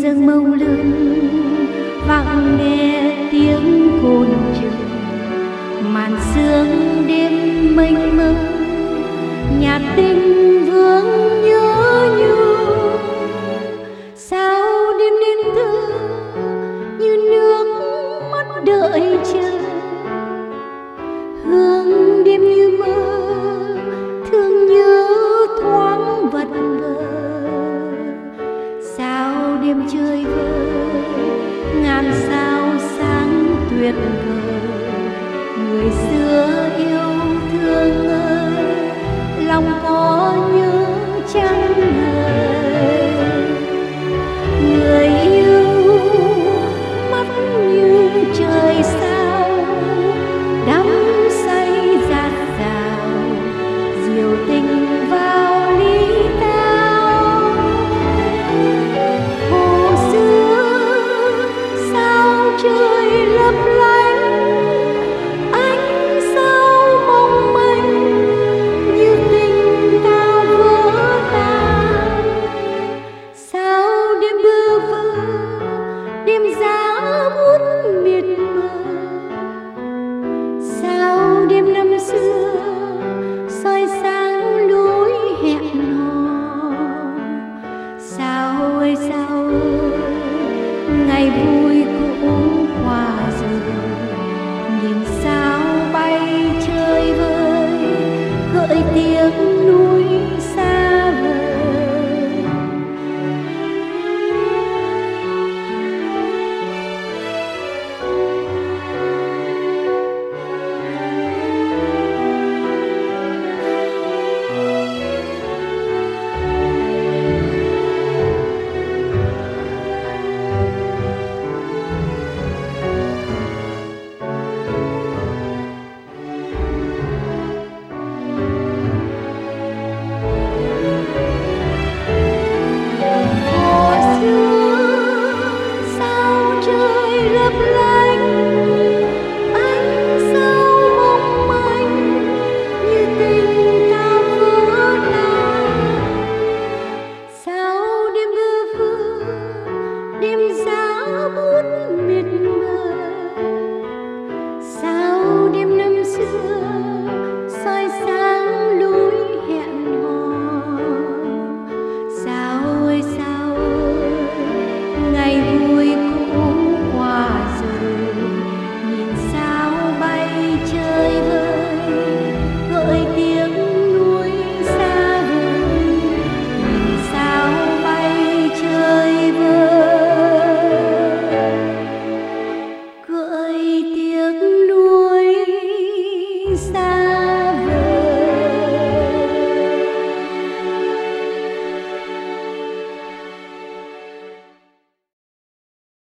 rừng mông lung vang nghe tiếng côn trùng, màn sương đêm mênh mông nhạt tình vương nhớ nhung. Sao đêm nên thơ như nước mắt đợi chờ, hương đêm như mơ thương nhớ thoáng vật vờ. Sao đêm chơi vơi ngàn sao sáng tuyệt vời, người xưa yêu thương ơi lòng có nhớ chăng người. Người yêu mắt như trời sao đắm say dạt dào, diều tình vào ly tao. Hồ xưa sao trời lấp lánh, ánh sao mong manh như tình ta vỡ tan. Sao đêm bơ vơ đêm giá bút miệt mờ, sao đêm năm xưa soi sáng lối hẹn hò. Sao ơi sao ơi ngày vui